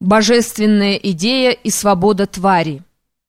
Божественная идея и свобода твари.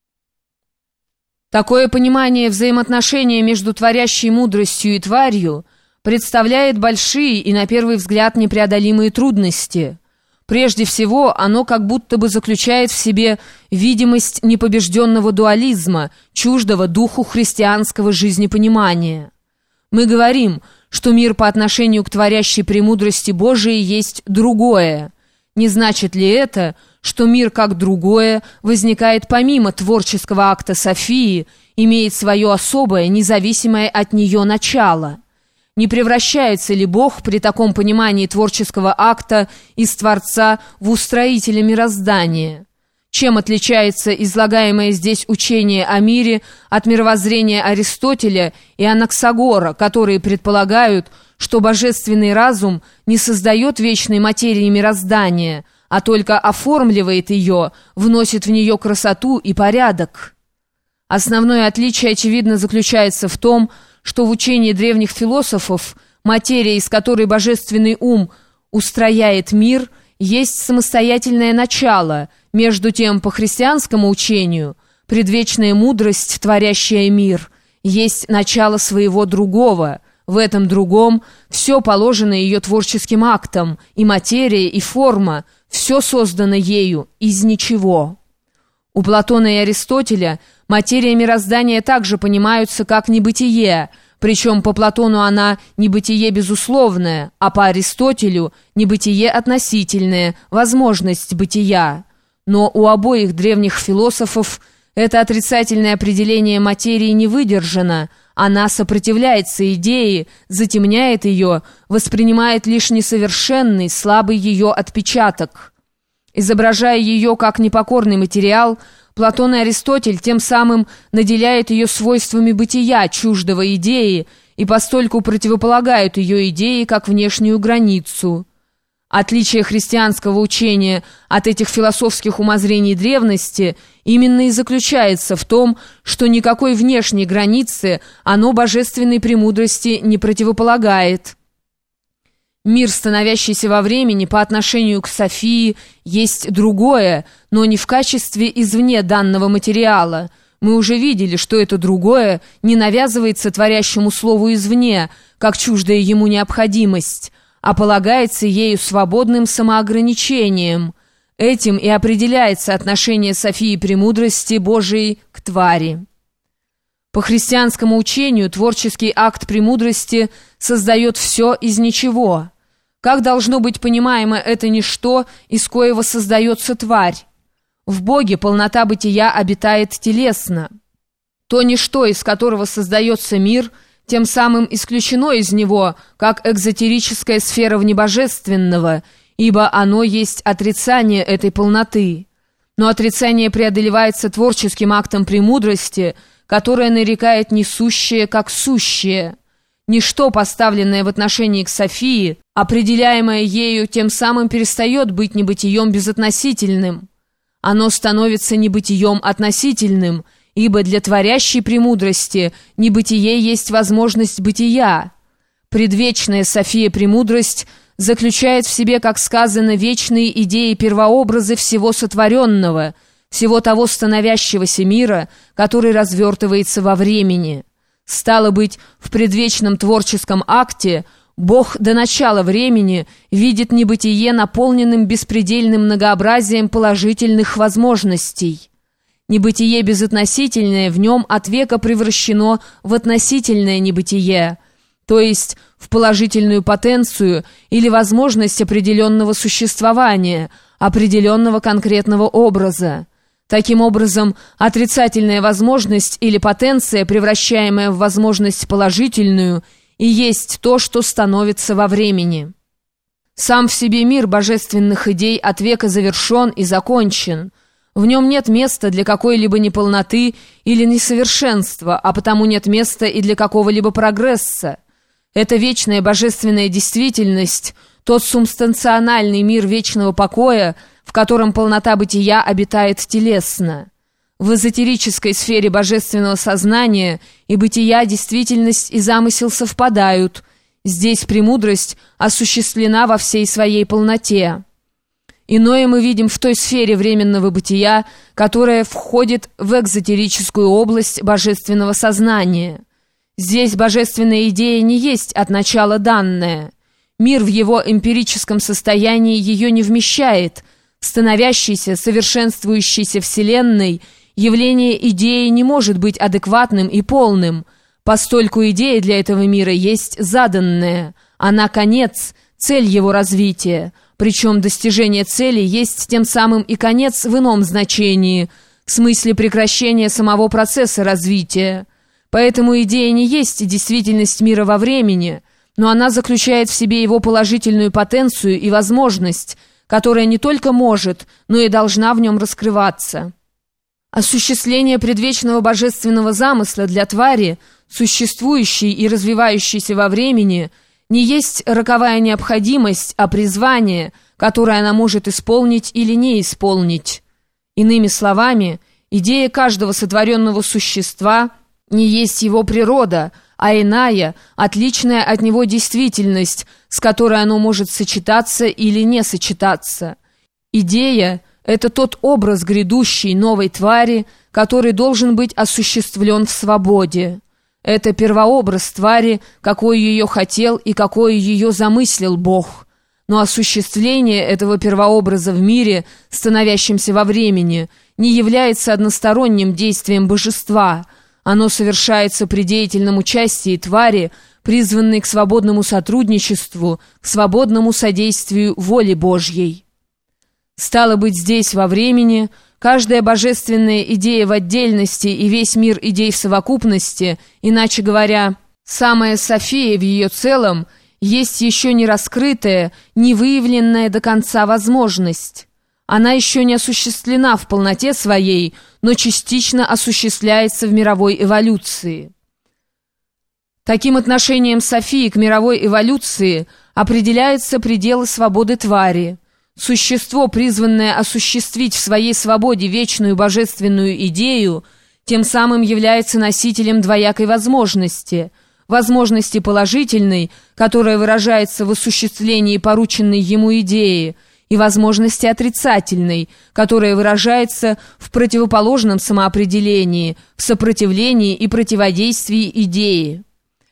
Такое понимание взаимоотношения между творящей мудростью и тварью представляет большие и, на первый взгляд, непреодолимые трудности. Прежде всего, оно как будто бы заключает в себе видимость непобежденного дуализма, чуждого духу христианского жизнепонимания. Мы говорим, что мир по отношению к творящей премудрости Божией есть другое. Не значит ли это, что мир как другое возникает помимо творческого акта Софии, имеет свое особое, независимое от нее начало? Не превращается ли Бог при таком понимании творческого акта из Творца в устроителя мироздания? Чем отличается излагаемое здесь учение о мире от мировоззрения Аристотеля и Анаксагора, которые предполагают, что божественный разум не создает вечной материи мироздания, а только оформливает ее, вносит в нее красоту и порядок? Основное отличие, очевидно, заключается в том, что в учении древних философов материя, из которой божественный ум устрояет мир, есть самостоятельное начало. Между тем, по христианскому учению, предвечная мудрость, творящая мир, есть начало своего другого. В этом другом все положено ее творческим актом, и материя, и форма, все создано ею из ничего. У Платона и Аристотеля материя мироздания также понимаются как небытие, причем по Платону она небытие безусловное, а по Аристотелю небытие относительное, возможность бытия. Но у обоих древних философов это отрицательное определение материи не выдержано, она сопротивляется идее, затемняет ее, воспринимает лишь несовершенный, слабый ее отпечаток. Изображая ее как непокорный материал, Платон и Аристотель тем самым наделяют ее свойствами бытия, чуждого идеи, и постольку противополагают ее идее как внешнюю границу. Отличие христианского учения от этих философских умозрений древности именно и заключается в том, что никакой внешней границы оно божественной премудрости не противополагает. Мир, становящийся во времени по отношению к Софии, есть другое, но не в качестве извне данного материала. Мы уже видели, что это другое не навязывается творящему слову извне, как чуждая ему необходимость, а полагается ею свободным самоограничением. Этим и определяется отношение Софии премудрости Божией к твари. По христианскому учению творческий акт премудрости создает все из ничего. Как должно быть понимаемо это ничто, из коего создается тварь? В Боге полнота бытия обитает телесно. То ничто, из которого создается мир, тем самым исключено из него, как экзотерическая сфера внебожественного, ибо оно есть отрицание этой полноты. Но отрицание преодолевается творческим актом премудрости, которое нарекает несущее как сущее. Ничто, поставленное в отношении к Софии, определяемое ею, тем самым перестает быть небытием безотносительным. Оно становится небытием относительным, ибо для творящей премудрости небытие есть возможность бытия. Предвечная София премудрость заключает в себе, как сказано, вечные идеи первообразы всего сотворенного, всего того становящегося мира, который развертывается во времени. Стало быть, в предвечном творческом акте Бог до начала времени видит небытие наполненным беспредельным многообразием положительных возможностей. Небытие безотносительное в нем от века превращено в относительное небытие, то есть в положительную потенцию или возможность определенного существования, определенного конкретного образа. Таким образом, отрицательная возможность или потенция, превращаемая в возможность положительную, и есть то, что становится во времени. Сам в себе мир божественных идей от века завершен и закончен. В нем нет места для какой-либо неполноты или несовершенства, а потому нет места и для какого-либо прогресса. Эта вечная божественная действительность, тот субстанциональный мир вечного покоя, в котором полнота бытия обитает телесно. В эзотерической сфере божественного сознания и бытия действительность и замысел совпадают. Здесь премудрость осуществлена во всей своей полноте. Иное мы видим в той сфере временного бытия, которая входит в экзотерическую область божественного сознания. Здесь божественная идея не есть от начала данная. Мир в его эмпирическом состоянии ее не вмещает. В становящейся, совершенствующейся Вселенной явление идеи не может быть адекватным и полным, постольку идея для этого мира есть заданная. Она конец, цель его развития. Причем достижение цели есть тем самым и конец в ином значении, в смысле прекращения самого процесса развития. Поэтому идея не есть действительность мира во времени, но она заключает в себе его положительную потенцию и возможность, которая не только может, но и должна в нем раскрываться. Осуществление предвечного божественного замысла для твари, существующей и развивающейся во времени, не есть роковая необходимость, а призвание, которое она может исполнить или не исполнить. Иными словами, идея каждого сотворенного существа не есть его природа, а иная, отличная от него действительность, с которой оно может сочетаться или не сочетаться. Идея — это тот образ грядущей новой твари, который должен быть осуществлен в свободе. Это первообраз твари, какой ее хотел и какой ее замыслил Бог. Но осуществление этого первообраза в мире, становящемся во времени, не является односторонним действием божества. Оно совершается при деятельном участии твари, призванной к свободному сотрудничеству, к свободному содействию воле Божьей. Стало быть, здесь во времени каждая божественная идея в отдельности и весь мир идей в совокупности, иначе говоря, самая София в ее целом, есть еще не раскрытая, не выявленная до конца возможность. Она еще не осуществлена в полноте своей, но частично осуществляется в мировой эволюции. Таким отношением Софии к мировой эволюции определяются пределы свободы твари. Существо, призванное осуществить в своей свободе вечную божественную идею, тем самым является носителем двоякой возможности. Возможности положительной, которая выражается в осуществлении порученной ему идеи, и возможности отрицательной, которая выражается в противоположном самоопределении, в сопротивлении и противодействии идеи.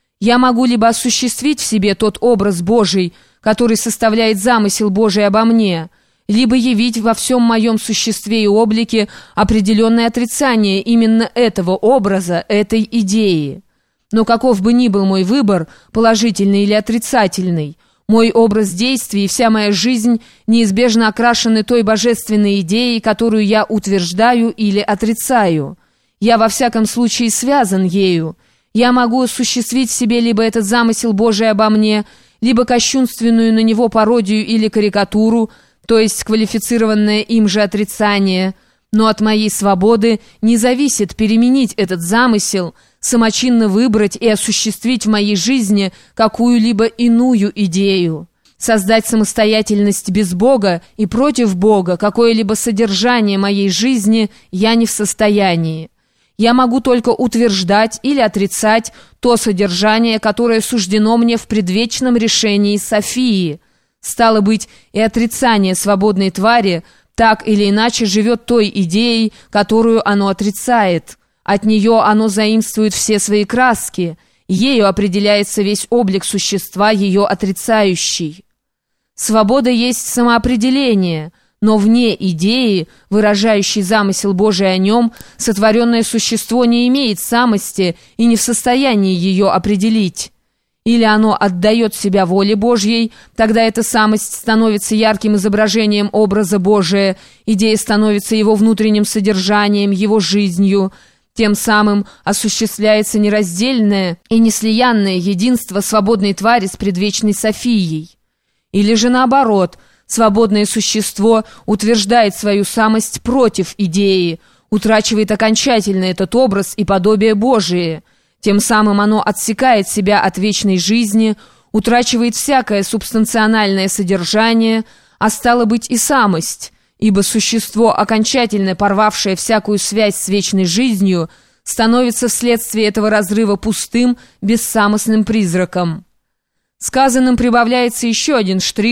Я могу либо осуществить в себе тот образ Божий, который составляет замысел Божий обо мне, либо явить во всем моем существе и облике определенное отрицание именно этого образа, этой идеи. Но каков бы ни был мой выбор, положительный или отрицательный, мой образ действий и вся моя жизнь неизбежно окрашены той божественной идеей, которую я утверждаю или отрицаю. Я во всяком случае связан ею. Я могу осуществить в себе либо этот замысел Божий обо мне, либо кощунственную на него пародию или карикатуру, то есть квалифицированное им же отрицание. Но от моей свободы не зависит переменить этот замысел, самочинно выбрать и осуществить в моей жизни какую-либо иную идею. Создать самостоятельность без Бога и против Бога, какое-либо содержание моей жизни я не в состоянии. Я могу только утверждать или отрицать то содержание, которое суждено мне в предвечном решении Софии. Стало быть, и отрицание свободной твари так или иначе живет той идеей, которую оно отрицает. От нее оно заимствует все свои краски, ею определяется весь облик существа, ее отрицающий. Свобода есть самоопределение, но вне идеи, выражающей замысел Божий о нем, сотворенное существо не имеет самости и не в состоянии ее определить. Или оно отдает себя воле Божьей, тогда эта самость становится ярким изображением образа Божия, идея становится его внутренним содержанием, его жизнью. Тем самым осуществляется нераздельное и неслиянное единство свободной твари с предвечной Софией. Или же наоборот, свободное существо утверждает свою самость против идеи, утрачивает окончательно этот образ и подобие Божие. Тем самым оно отсекает себя от вечной жизни, утрачивает всякое субстанциональное содержание, а стало быть и самость, ибо существо, окончательно порвавшее всякую связь с вечной жизнью, становится вследствие этого разрыва пустым, бессамостным призраком. Сказанным прибавляется еще один штрих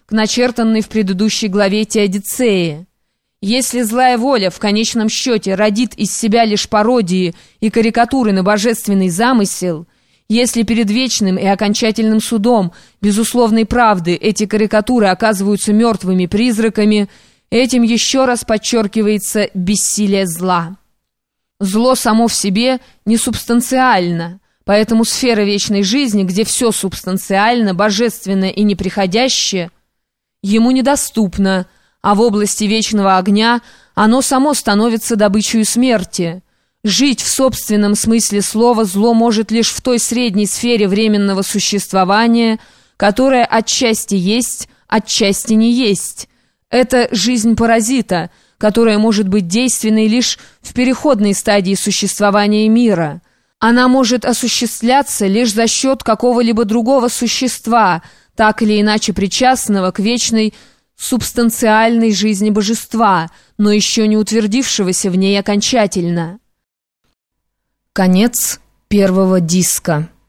к начертанной в предыдущей главе теодицее. Если злая воля в конечном счете родит из себя лишь пародии и карикатуры на божественный замысел, если перед вечным и окончательным судом безусловной правды эти карикатуры оказываются мертвыми призраками, этим еще раз подчеркивается бессилие зла. Зло само в себе не субстанциально, поэтому сфера вечной жизни, где все субстанциально, божественное и неприходящее, ему недоступно, а в области вечного огня оно само становится добычей смерти. Жить в собственном смысле слова зло может лишь в той средней сфере временного существования, которая отчасти есть, отчасти не есть. Это жизнь паразита, которая может быть действенной лишь в переходной стадии существования мира. Она может осуществляться лишь за счет какого-либо другого существа, так или иначе причастного к вечной субстанциальной жизни божества, но еще не утвердившегося в ней окончательно. Конец первого диска.